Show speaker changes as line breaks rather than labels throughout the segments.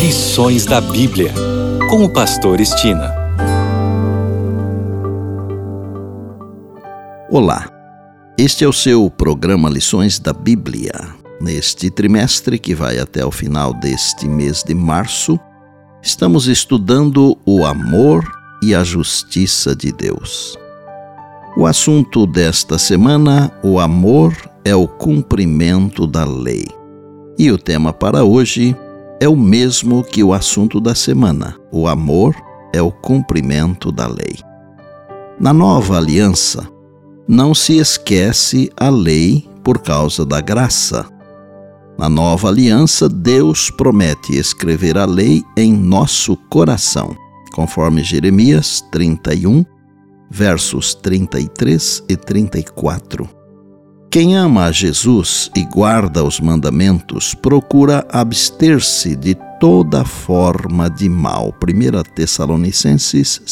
Lições da Bíblia, com o pastor Estina.
Olá, este é o seu programa Lições da Bíblia. Neste trimestre, que vai até o final deste mês de março, estamos estudando o amor e a justiça de Deus. O assunto desta semana, o amor é o cumprimento da lei. E o tema para hoje é o mesmo que o assunto da semana. O amor é o cumprimento da lei. Na nova aliança, não se esquece a lei por causa da graça. Na nova aliança, Deus promete escrever a lei em nosso coração, conforme Jeremias 31, versos 33 e 34. Quem ama a Jesus e guarda os mandamentos procura abster-se de toda forma de mal. 1 Tessalonicenses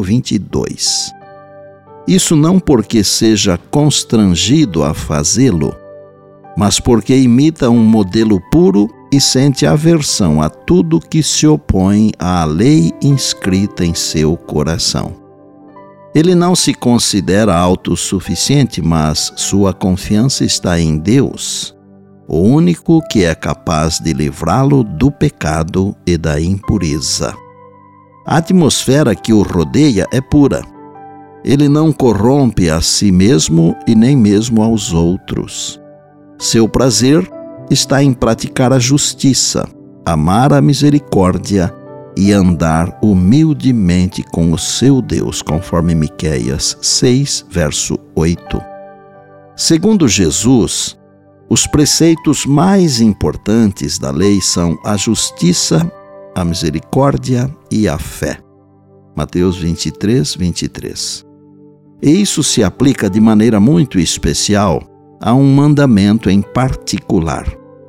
5:22. Isso não porque seja constrangido a fazê-lo, mas porque imita um modelo puro e sente aversão a tudo que se opõe à lei inscrita em seu coração. Ele não se considera autossuficiente, mas sua confiança está em Deus, o único que é capaz de livrá-lo do pecado e da impureza. A atmosfera que o rodeia é pura. Ele não corrompe a si mesmo e nem mesmo aos outros. Seu prazer está em praticar a justiça, amar a misericórdia e andar humildemente com o seu Deus, conforme Miqueias 6, verso 8. Segundo Jesus, os preceitos mais importantes da lei são a justiça, a misericórdia e a fé. Mateus 23, 23. E isso se aplica de maneira muito especial a um mandamento em particular,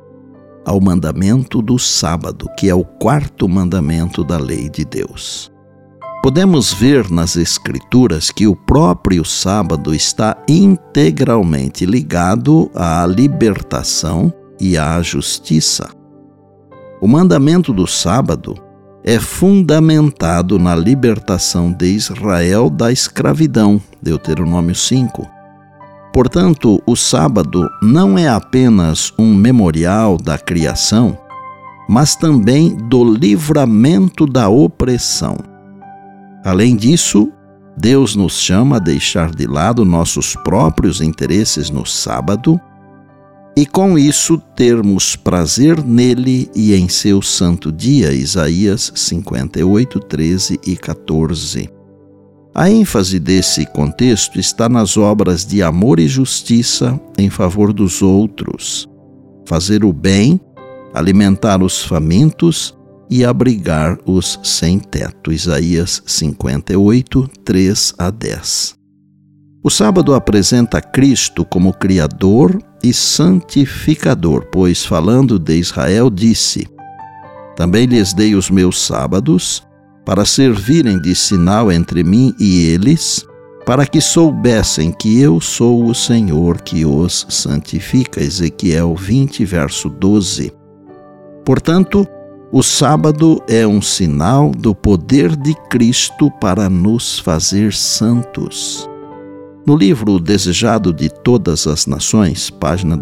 ao mandamento do sábado, que é o quarto mandamento da lei de Deus. Podemos ver nas Escrituras que o próprio sábado está integralmente ligado à libertação e à justiça. O mandamento do sábado é fundamentado na libertação de Israel da escravidão, Deuteronômio 5. Portanto, o sábado não é apenas um memorial da criação, mas também do livramento da opressão. Além disso, Deus nos chama a deixar de lado nossos próprios interesses no sábado e, com isso, termos prazer nele e em seu santo dia, Isaías 58, 13 e 14. A ênfase desse contexto está nas obras de amor e justiça em favor dos outros, fazer o bem, alimentar os famintos e abrigar os sem teto. Isaías 58, 3 a 10. O sábado apresenta Cristo como Criador e Santificador, pois, falando de Israel, disse: Também lhes dei os meus sábados, para servirem de sinal entre mim e eles, para que soubessem que eu sou o Senhor que os santifica. Ezequiel 20, verso 12. Portanto, o sábado é um sinal do poder de Cristo para nos fazer santos. No livro Desejado de Todas as Nações, página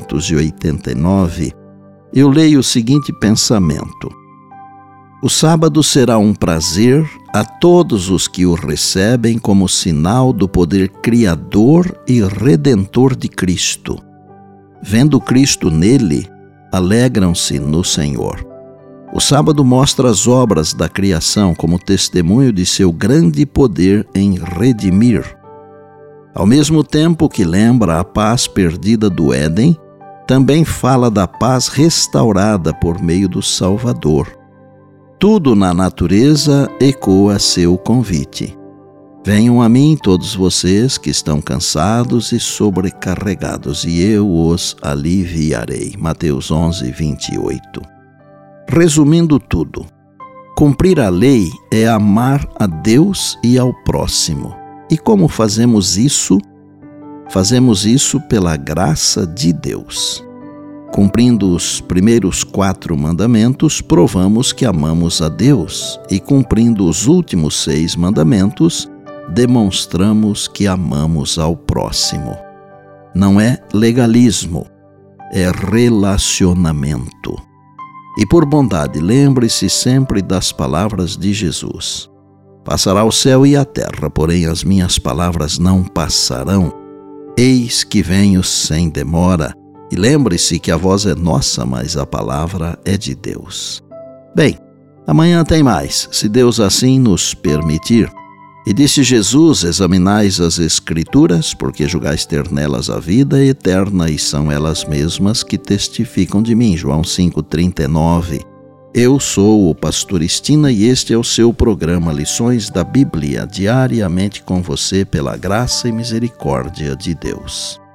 289, eu leio o seguinte pensamento: O sábado será um prazer a todos os que o recebem como sinal do poder criador e redentor de Cristo. Vendo Cristo nele, alegram-se no Senhor. O sábado mostra as obras da criação como testemunho de seu grande poder em redimir. Ao mesmo tempo que lembra a paz perdida do Éden, também fala da paz restaurada por meio do Salvador. Tudo na natureza ecoa seu convite. Venham a mim todos vocês que estão cansados e sobrecarregados, e eu os aliviarei. Mateus 11, 28. Resumindo tudo, cumprir a lei é amar a Deus e ao próximo. E como fazemos isso? Fazemos isso pela graça de Deus. Cumprindo os primeiros 4 mandamentos, provamos que amamos a Deus, e cumprindo os últimos 6 mandamentos, demonstramos que amamos ao próximo. Não é legalismo, é relacionamento. E por bondade, lembre-se sempre das palavras de Jesus. Passará o céu e a terra, porém as minhas palavras não passarão. Eis que venho sem demora. E lembre-se que a voz é nossa, mas a palavra é de Deus. Bem, amanhã tem mais, se Deus assim nos permitir. E disse Jesus: examinais as Escrituras, porque julgais ter nelas a vida eterna, e são elas mesmas que testificam de mim. João 5,39. Eu sou o pastor Estina e este é o seu programa Lições da Bíblia, diariamente com você pela graça e misericórdia de Deus.